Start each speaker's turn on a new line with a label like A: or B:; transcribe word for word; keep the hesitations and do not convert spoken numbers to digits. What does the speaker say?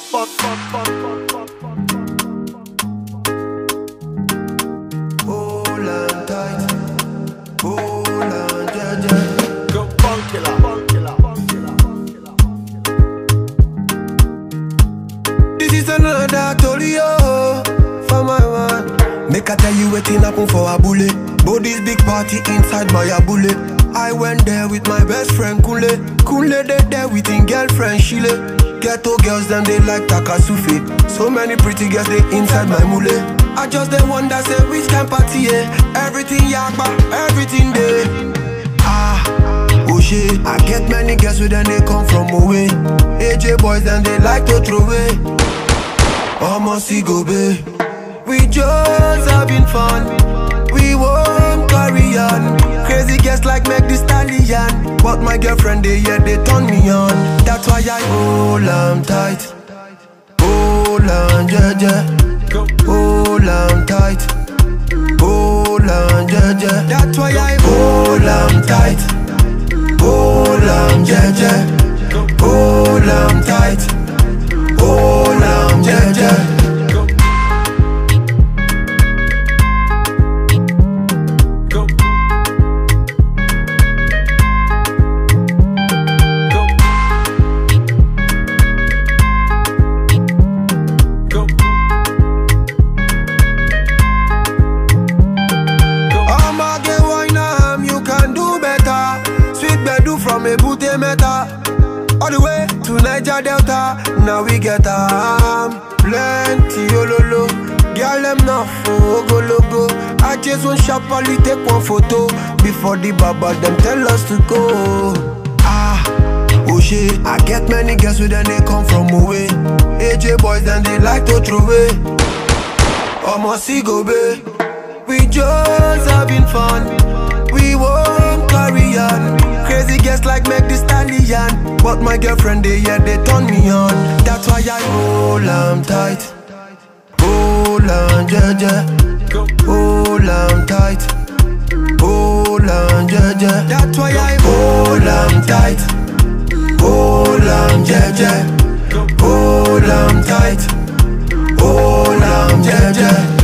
A: fuck, fuck, fuck, fuck, fuck, fuck,
B: Hold on tight, hold on, yeah, yeah.
A: go funk killer, funk killer, funk killer, funk killer, funk killer.
B: This is another Tolio for my man. Make I tell you wetin happen for Abule. But this big party inside my Abule. I went there with my best friend Kule. Kule they there with him girlfriend Shile. Ghetto girls them they like Takasufi. So many pretty girls they inside my mule. I just they wonder say which can party eh? Everything yakba, everything there. Ah, oh shit. I get many girls with them they come from away. A J boys and they like to throw away. Almost see go be. We just having fun. We won't carry on. Crazy girls like Meg Thee Stallion. But my girlfriend they yeah they turn me on. That's why I hold on tight. Hold on yeah yeah. Hold on tight. Hold on yeah yeah. That's why I hold on tight. Hold on yeah yeah. Hold on tight. Hold on yeah yeah. From a booty meta all the way to Niger Delta. Now we get um plenty ololo. Girl them not for go logo. I just want sharply take one photo before the baba them tell us to go. Ah, oh shit. I get many girls with them they come from away. A J boys and they like to throw away. Almost see go be. We just having fun. We won't carry on. Crazy girls like Meg Thee Stallion. But my girlfriend they yeah they turn me on. That's why I hold on tight. Hold on yeah yeah. Hold on tight. Hold on yeah yeah. That's why I hold on tight. Hold on yeah yeah. Hold on tight. Hold on yeah yeah.